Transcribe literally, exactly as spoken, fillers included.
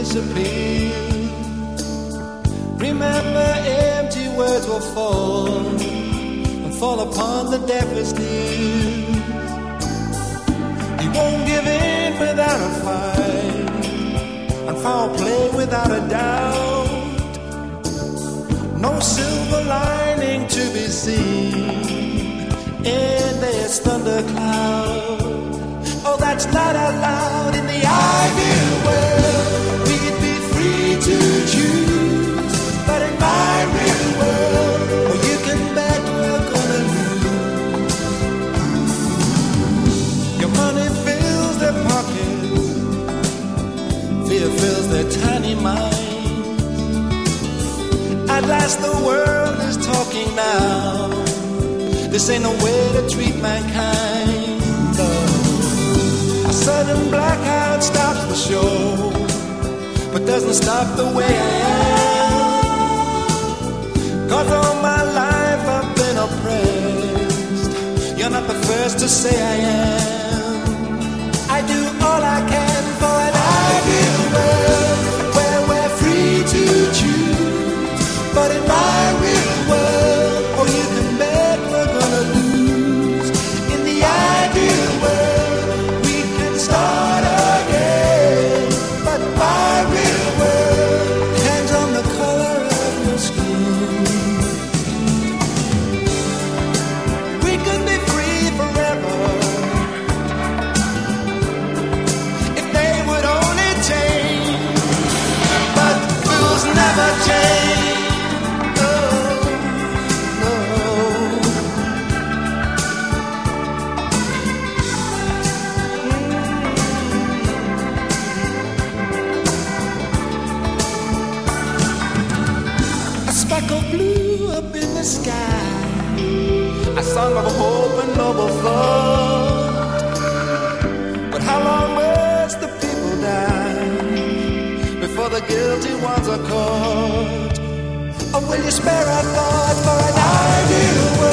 disappear. Remember, empty words will fall and fall upon the deafest ears. He won't give in without a fight, and foul play without a doubt. No silver lining to be seen in this thundercloud. Oh, that's not allowed in the ideal world. We'd be free to choose, but in my real world, oh, you can bet we're gonna lose. Your money fills their pockets, fear fills their tiny minds. At last the world is talking now. This ain't no way to treat mankind. No. A sudden blackout stops the show, but doesn't stop the way I am. Cause all my life I've been oppressed. You're not the first to say I am. I do all I can for an ideal world where we're free to choose, but in my real world, oh, you can bet we're gonna lose. In the ideal world, we can start again, but my real world hangs on the color of your skin. We could be free forever if they would only change, but rules never change. Speckle blue up in the sky, a song of hope and noble thought. But how long must the people die before the guilty ones are caught? Or will you spare a thought for an ideal world?